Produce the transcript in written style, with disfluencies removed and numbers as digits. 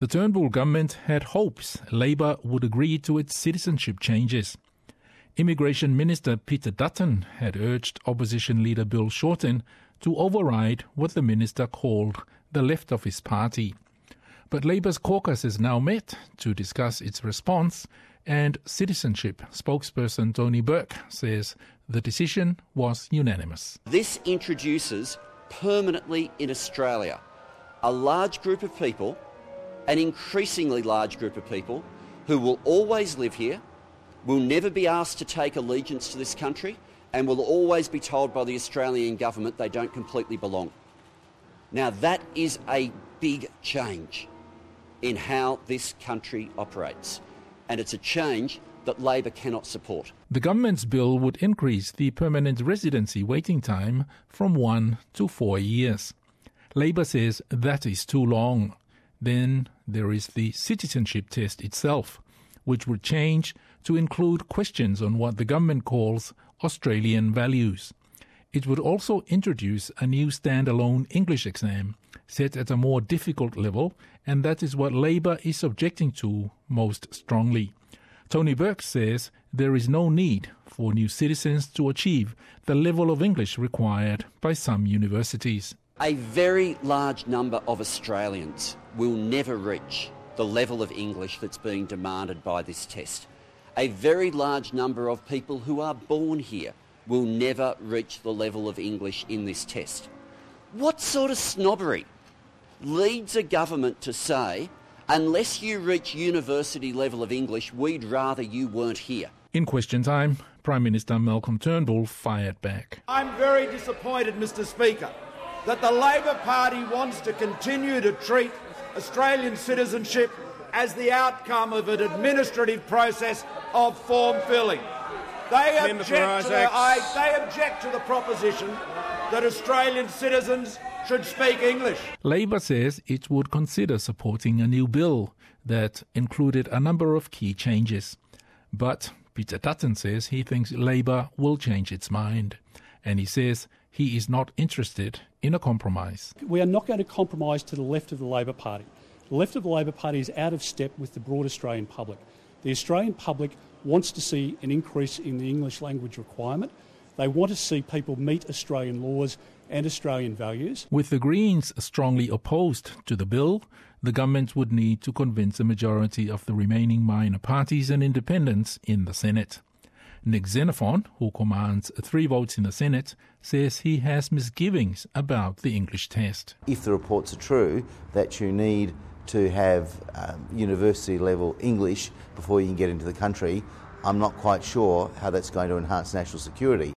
The Turnbull government had hopes Labour would agree to its citizenship changes. Immigration Minister Peter Dutton had urged opposition leader Bill Shorten to override what the minister called the left of his party. But Labour's caucus has now met to discuss its response, and citizenship spokesperson Tony Burke says the decision was unanimous. This introduces permanently in Australia a large group of people, an increasingly large group of people, who will always live here, will never be asked to take allegiance to this country, and will always be told by the Australian government they don't completely belong. Now that is a big change in how this country operates, and it's a change that Labor cannot support. The government's bill would increase the permanent residency waiting time from 1 to 4 years. Labor says that is too long. Then there is the citizenship test itself, which would change to include questions on what the government calls Australian values. It would also introduce a new standalone English exam set at a more difficult level, and that is what Labor is objecting to most strongly. Tony Burke says there is no need for new citizens to achieve the level of English required by some universities. A very large number of Australians will never reach the level of English that's being demanded by this test. A very large number of people who are born here will never reach the level of English in this test. What sort of snobbery leads a government to say, unless you reach university level of English, we'd rather you weren't here? In Question Time, Prime Minister Malcolm Turnbull fired back. I'm very disappointed, Mr. Speaker, that the Labor Party wants to continue to treat Australian citizenship as the outcome of an administrative process of form filling. They object to the proposition that Australian citizens should speak English. Labor says it would consider supporting a new bill that included a number of key changes. But Peter Dutton says he thinks Labor will change its mind. And he says he is not interested in a compromise. We are not going to compromise to the left of the Labor Party. The left of the Labor Party is out of step with the broad Australian public. The Australian public wants to see an increase in the English language requirement. They want to see people meet Australian laws and Australian values. With the Greens strongly opposed to the bill, the government would need to convince a majority of the remaining minor parties and independents in the Senate. Nick Xenophon, who commands 3 votes in the Senate, says he has misgivings about the English test. If the reports are true that you need to have university-level English before you can get into the country, I'm not quite sure how that's going to enhance national security.